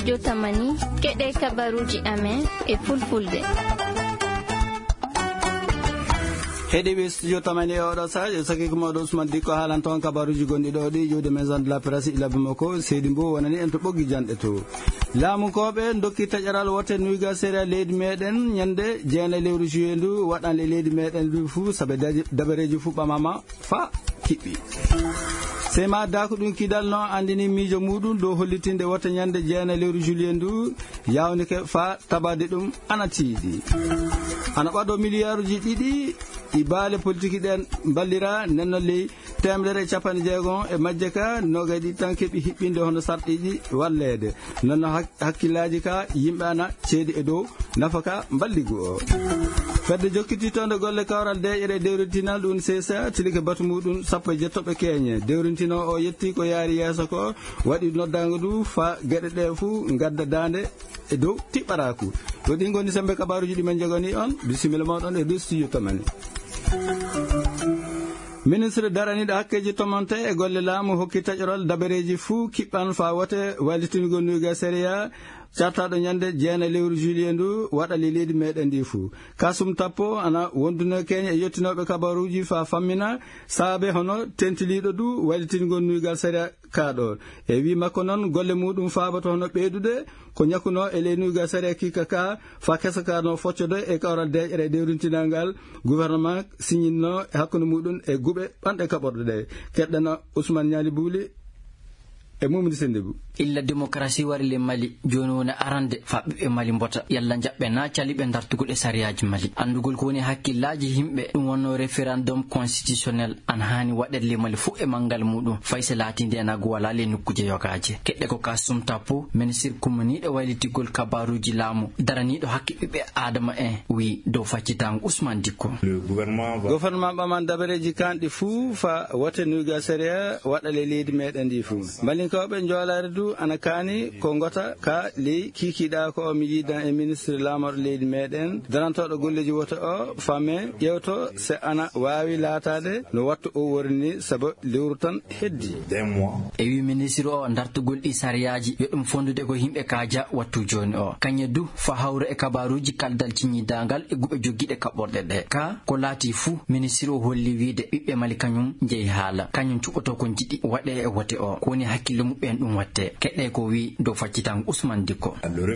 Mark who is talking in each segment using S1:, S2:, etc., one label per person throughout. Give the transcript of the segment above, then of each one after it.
S1: studio Tamani keɗe kabaruji amen e fulfulde.
S2: heɗiɓe studio Tamani e oɗo sadio saki ko mawɗo Ousmane Dikko haalan toon kabaruji gonɗi ɗo ɗi juude maison de la presse ilabe makko Seydi Mbow wonani en to ɓoggi janɗe to laamukoɓe dokki taƴaral wote nuyga séria leydi meɗen ñande jeena lewru juillet ndu waɗanle leydi meɗen ndu fuu saabe dabareji fuu ɓamama fa kiɓɓi sema dako ɗum kidal no andini miijo muɗum dow hollitinde wote ñande jeena lewru juillet ndu yawnike fa tabade ɗum ana tiiɗi ana ɓaɗo milliard uji ɗiɗi i baale politique ɗen ballira nenno ley temedere capanɗe jeegom e majje ka nogay ɗi tan keeɓi hiɓɓinde hono sarɗiji wallede nonno hakkillaji ka yimɓe ana ceedi e dow nafaka balligu o fedde jokkiti toon de golle kawral deƴere dewrintinal ɗum csa tilike batu muɗum sappo e jettoɓe keeñe dewrintino o yetti ko yaari yeeso ko waɗi noddago ndu fa gueɗe ɗe fuu gadda dande e dow tiɓɓaraku ɗo ɗin goni sembe kabaruji ɗi men jogani on bisimilla mawɗon e dow studio Tamani. ministre daraniɗo hakkeji tomonte e golle laamu hokki taƴorol dabareji fuu kiɓɓan fa wote wallitingol nuyga séria cartaɗo ñande jeena lewru juillet ndu waɗali leydi meɗen ndi fuu kasum tappo ana wonduno keñe e yettinoɓe kabaruji fa fammina saabe hono tentiliɗo du wallitingol nuygal séria kaɗo e wi makko noon golle muɗum faabato hono ɓeydude ko ñakkuno e ley nuygal séria kika ka fa kesa ka no foccode e kawral deƴere dewrintinalngal gouvernement signino e hakkude muɗum e guɓe ɓanɗe kaɓorɗe ɗe keɗɗeno Ousmane Niali Bouli e Mamadou Sendebou
S3: illa démocratie wari le Mali joni woni arande fa ɓiɓɓe Mali mbota yalla jaɓɓe na caliɓe dartugol e sariyaji Mali andugol ko woni hakkillaji yimɓe ɗum wonno référendum constitutionnel an hani waɗede le Mali fuu e mangal muɗum fayse laatinde enago wala le nokkuje yogaje keɗɗe ko ka sumtapo ministre commoniɗo waylitigol kabaruji laamu daraniɗo hakke ɓiɓɓe adama en wi dow faccitango Ousmane Dikko
S2: gouvernement ɓaman dabareji kanɗi fuu fa wote nuyga séria waɗale leydi meɗen ndi fuu kawɓe joolare du ana kaani ko gota ka ley kikiɗa ko mi yidan e ministre lamorɗo leydi meɗen darantoɗo golleji woto o famme ƴewto se ana wawi laatade no wattu o worni saabu lewru tan heddi
S3: e wi ministre o dartugol ɗi sariyaji yo ɗum fondude ko yimɓe kaja wattu joni o kañe du fa hawra e kabaruji kaldal ciñidagal e guɓe jogguiɗe kaɓorɗe ɗe ka ko laati fuu ministre o holli wiide ɓiɓɓe Mali kañum jeeyi haala kañum cuɓoto ko jiɗi waɗe e wote o ko woni hakkille muɓɓen ɗum watte keɗɗe ko wi dow faccitango Ousmane Dikko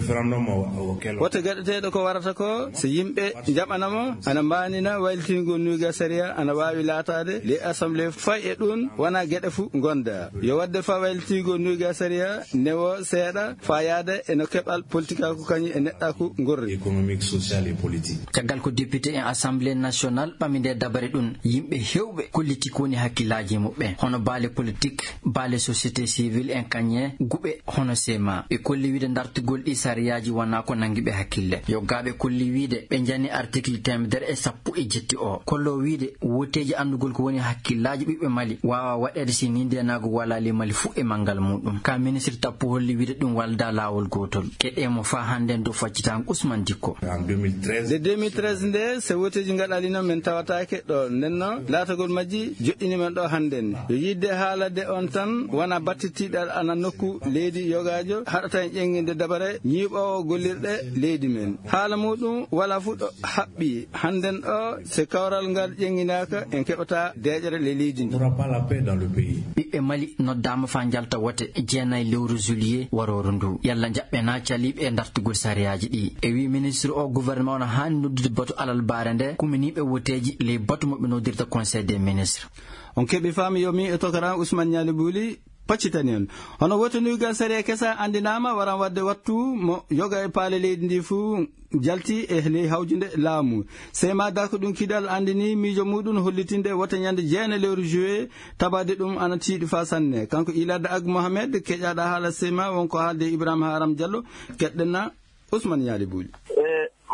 S2: wote gaɗeteɗo ko warata ko so yimɓe jaɓanamo ana mbanina waylitingol nuyga séria ana wawi laatade les assemblée fay e ɗum wona gueɗe fuu gonda yo wadde fa waylitingol nuyga séria newo seeɗa fa yaade eno keɓal politique ako kañum e neɗɗaku gorri
S4: économique social et politique
S3: caggal ko député en assemblée nationale ɓamide dabare ɗum yimɓe hewɓe kolliti ko woni hakkillaji muɓɓe hono baale politique baale société civile en kañe guɓe hono sema ɓe kolli wiide dartugol ɗi sariyaji wona ko nanguiɓe hakkille yoggaɓe kolli wiide ɓe jani article 117 o kollo wiide woteji andugol ko woni hakkillaji ɓiɓɓe Mali wawa waɗede si ni ndenago wala le Mali fuu e mangal muɗum ka ministre tappo holli wiide ɗum walda lawol gotol keɗemo fa hande do faccitango Ousmane Dikko
S2: de 2013 nde so woteji gaɗalino men tawatake ɗo nenno laatagol majji joɗɗini men ɗo handen yo yidde haalade on tan wona battitiɗal ana nokku leydi yogajo haɗata en ƴeŋŋinde dabare ñiiɓowo gollirɗe leydi men haala muɗum wala fuɗɗo haɓɓi hannden o se kawral ngal ƴeŋŋinaka en keɓata deƴere le leydi ndi
S3: ɓiɓɓe Mali noddama fa jalta wote jeenayi lewru juillet waroru ndu yalla jaɓɓe na caliɓe e dartugol sariyaji ɗi e wi ministre o gouvernement no hani noddude batu alal baare nde kuminiɓe woteji ley batu moɓe noddirta conseil des ministres
S2: on keɓi faami yomi e tokaran Ousmane Niali Bouli paccitani on hono woto nuygal séria kesa andinama waran wadde wattu mo yoga e paale leydi ndi fuu jalti e ley hawjunde laamu sema dako ɗum kiɗal andini miijo muɗum hollitinde wote ñande jeena lewru juillet tabade ɗum ana tiiɗi fa sanne kanko Iladde Ag Mohamed keƴaɗa haala sema wonko haalde Ibrahima Haram Diallo keɗɗenna Ousmane Niali Bouli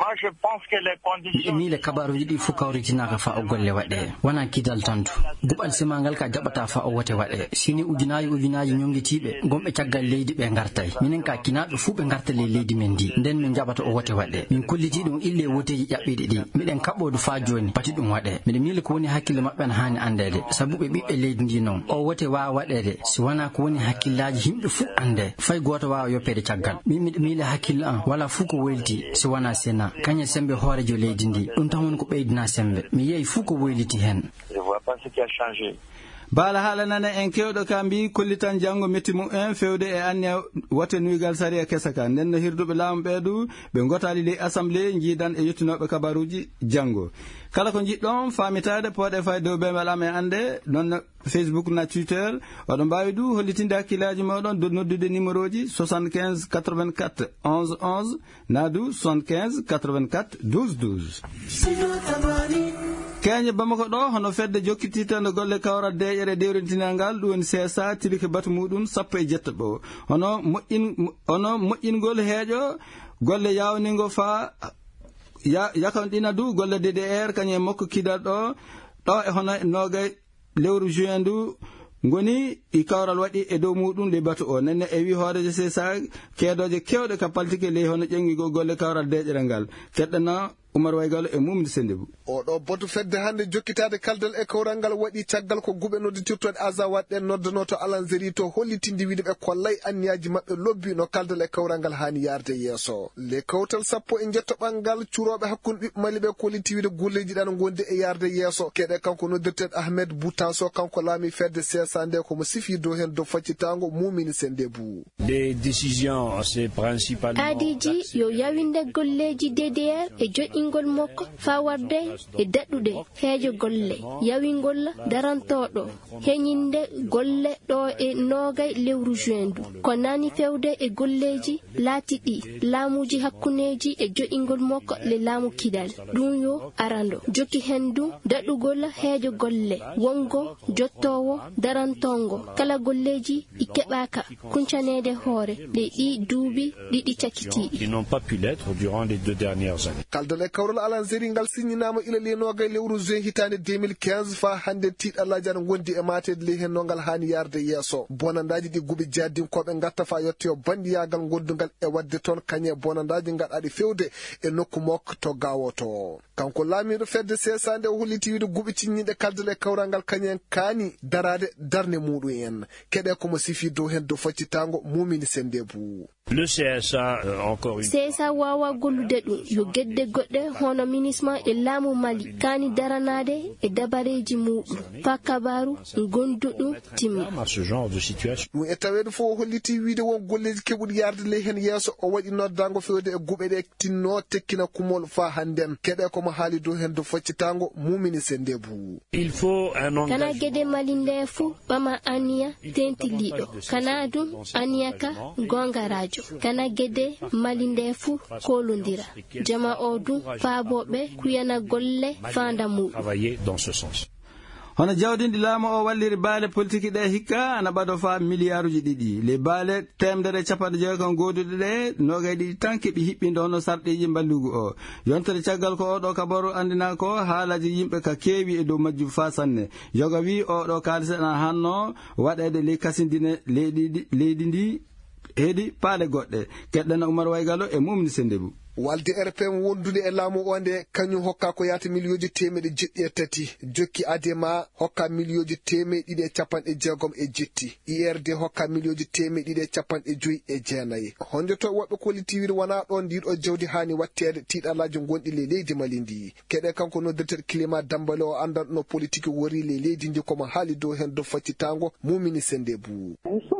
S5: Moi, je pense que les conditions...
S3: mi le kabaruji ɗi fu kawritinaka fa o golle waɗe wona kidal tantu gubal simangal ka jaɓata fa o wote waɗe sini ujunaji ñongitiɓe gomɓe caggal leydi ɓe gartay minen ka kinaɓe fu ɓe garta le leydi men ndi nden min jaɓata o wote waɗe min kolliti ɗum ille woteji ƴaɓɓiɗi ɗi miɗen kaɓɓodu fa joni pati ɗum waɗe miɗe miili ko woni hakkille maɓɓe ne hani andede saabu ɓe ɓiɓɓe leydi ndi noon o wote wawa waɗede si wona ko woni hakkillaji yimɓe fu ande fay goto wawa yoppede caggal min miɗe miili hakkille an wala fu ko woyliti si wona sena kañe sembe hoorejo leydi ndi ɗum tan woni ko ɓeydina sembe mi yeeyi fuu ko woyliti hen
S2: baala haala nane en kewɗo ka mbi kollitan janngo metti mum en fewde e anniya wote nuygal sariya kesa ka nden no hirduɓe laamu ɓeeɗu ɓe gotali ley assemblé jiidan e yettinoɓe kabaruji janngo kala ko jiɗɗon famitade poɗe fay dow ɓe waɗama e ande noon Facebook na Twitter oɗon mbawi du hollitinde hakkillaji moɗon do noddude numéro ji 75 84 11 11 nadu 75 84 12 12 keñe Bamako ɗo hono fedde jokkititande golle kawral deƴere dewrentinal ngal ɗum woni CSA tilike batu muɗum 17 hono moƴƴingol heeƴo golle yawningo fa yakawɗina du golle DDR kañum mokko kidal ɗo e hono nogay lewru juin ndu ngoni i kawral waɗi e dow muɗum le batu o nenne e wi hoorejo CSA keedoje kewɗe ka paltike ley hono ƴengigo golle kawral deƴere ngal keɗɗana Oumar Waygalo e Mumdi Sendebou
S6: oɗo botu fedde hande jokkitade kaldal e kawral ngal waɗi caggal ko guɓe nodditirtoɗe azawat ɗen noddano to alanzeri to hollitindi wiide ɓe kollay anniyaji maɓɓe lobbi no kaldal e kawral ngal hani yarde yeeso le kawtal sappo e jettoɓal ngal curoɓe hakkude ɓiɓɓe Mali ɓe kolliti wiide golleji ɗan gondi e yarde yeeso keɗe kanko noddirteɗo Ahmed Boutanso kanko laami fedde CSA nde komo sifi dow hen dow faccitango Mumini Sendebou
S7: les décisions c'est principalement
S1: adiji yo yawinde golleji DDR e joƴingol mokko fa warde e daɗɗude heejo golle yawingol darantoɗo heñinde golle ɗo e nogay lewru juin ndu ko nani fewde e golleji laatiɗi laamuji hakkuneji e joƴingol mokko le laamu kidal ɗum yo arando jokki hen du daɗɗugol heejo golle wongo jottowo darantongo kala golleji i keɓaka kuncanede hoore le ɗi duuɓi ɗiɗi cakkitiɗi
S7: qui n'ont pas pu l'être durant les 2 dernières années
S6: kaldal e kawral alanzeri ngal signinama ila lenogay lewru juin hitande 2015 fa hande tiɗallaji ana gondi e matede ley hen no ngal hani yarde yeeso bonandaji ɗi guɓe jaddinkoɓe gatta fa yettoyo bandiyagal gondugal e wadde toon kañe bonandaji gaɗaɗi fewde e nokku mokko to gawoto kanko laamiɗo fedde CSA nde holliti wiide guɓe cinñiɗe kaldal e kawral ngal kañen kaani darade darne muɗum en keɗe komo sifi dow hen dow faccitango Mumini Sendebou
S7: le CSA encore une
S1: CSA wawa gollude ɗum yo gedde goɗɗe hono ministre e laamu Mali kaani daranade e dabareji muɗum fa kabaru gonduɗum timma
S7: ce genre de situation
S6: ɗum e taweede fof holliti wiide won golleji keɓuɗi yarde ley hen yeeso o waɗi noddango fewde e guɓe ɗe tinno tekkina kumol fa hannden keɗe komo haali dow hen do faccitango Mumini Sendebou
S7: il faut un engagement
S1: kana gueɗe Mali nde fu ɓama aniya tentiliɗo kana ɗum aniya ka gonga radio kana gueɗe Mali nde fu kolodira jama o ɗum faaboɓe kuyana golle fanda muɗum
S7: travailler dans ce sens
S2: hono jawdindi laamu o walliri baale politique ɗe hikka ana ɓaɗo fa milliarduji ɗiɗi le baale temdere capanɗe jeegom goduɗe ɗe nogay ɗiɗi tan keeɓi hiɓɓinde hono sarɗiji mballugu o yontere caggal ko oɗo kabaru andina ko haalaji yimɓe ka keewi e dow majjum fa sanne yoga wi oɗo kaalisa ana hanno waɗede ley kasindine leydi ndi heedi paale goɗɗe keɗɗana Oumar Waygalo e Mumdi Sendebou
S6: walde RPM wondude e laamu o nde kañum hokka ko yata million temeɗe jeɗɗi e tati jokki ADEMA hokka million temeɗe ɗiɗi e capanɗe jeegom e jetti IRD hokka million temeɗe ɗiɗi e capanɗe joyi e jeenayi honde to woɓɓe kolliti wiide wona ɗon ndiɗo jawdi hani wattede tiɗalaji gonɗi le leydi Mali ndi keɗe kanko noddirteɗo climat Dambale o andanɗo politique wori le leydi ndi komo haali dow hen dow faccitango Mumini Sendebou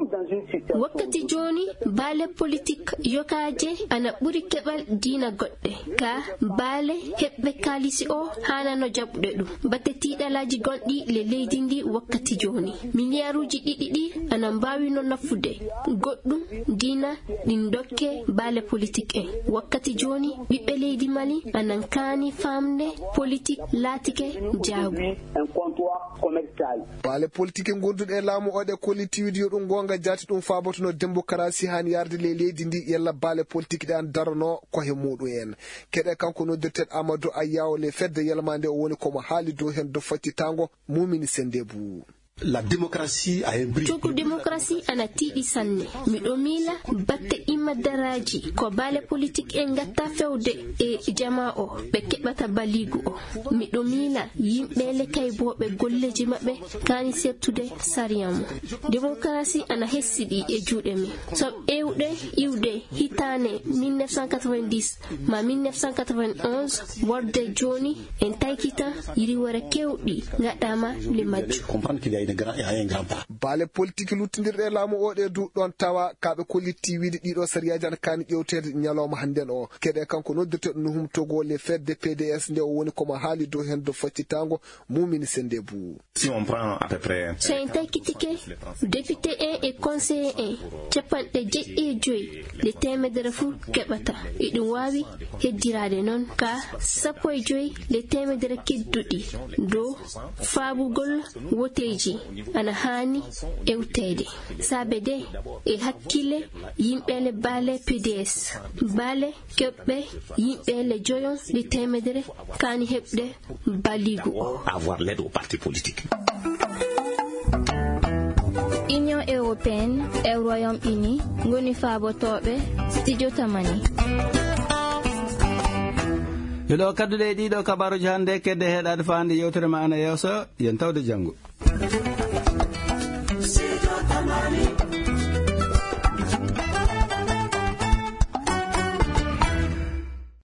S1: wakkati joni baale politique yokaje ana ɓuri keɓal diina goɗɗe ka baale heɓɓe kaalisi o hanano jaɓuɗe ɗum batte tiɗalaji gonɗi le leydi ndi wakkati joni milliarduji ɗiɗi ɗi ana mbawino nafude goɗɗum diina ɗin dokke baale politique en wakkati joni ɓiɓɓe leydi Mali anan kaani famde politique laatike jaagu
S6: baale politique gonduɗe e laamu oɗe kolliti wiide yo ɗum gonga jati lati ɗum fabotono démocratie hani yarde le leydi ndi yalla baale politique ɗe an darano koye muɗum en keɗe kanko noddirten Amadou Ayaw le fedde yalmande o woni komo haali dow hen do faccitango Mumini Sendebou.
S8: La démocratie a un bris.
S1: Cugu démocratie ana tiiɗi sanne miɗo miila batte imma daraji ko baale politique en gatta fewde e jama o ɓe keɓata baligu o miɗo miila yimɓe lekay boɓe golleji maɓɓe kani settude sariyam démocratie ana hessiɗi e juuɗe mi so ewɗe iwde hitane 1990 ma 1991 worde joni en taykita yiriwore kewɗi gaɗama le majju.
S6: baale politique luttidirɗe laamu oɗe duɗɗon tawa kaɓe kollitti wiide ɗiɗo sariyaji ana kani ƴewtede ñalawma hannden o keɗe kanko noddirteɗo no humtogo le fedde PDS nde o woni komo haali dow hen do faccitango Mumini Sendebou.
S1: So en taykitike député en e conseiller en capanɗe jeɗɗi le temedere fuu keɓata eɗum wawi heddirade noon ka 15 le temedere kedduɗi dow faabugol woteji ana hani ewtede sabe de e hakkille yimɓele baale PDS baale keɓɓe yimɓele joyon le temedere kani heɓde baligu o.
S8: Avoir l'aide au parti politique.
S9: Union européenne et Royaume-Uni ngoni faabotoɓe studio tamani.
S2: Yiɗo kadduɗe ɗiɗo kabaruji hande kedde heɗade fande yewtere ma ana yeeso yen tawde janggo.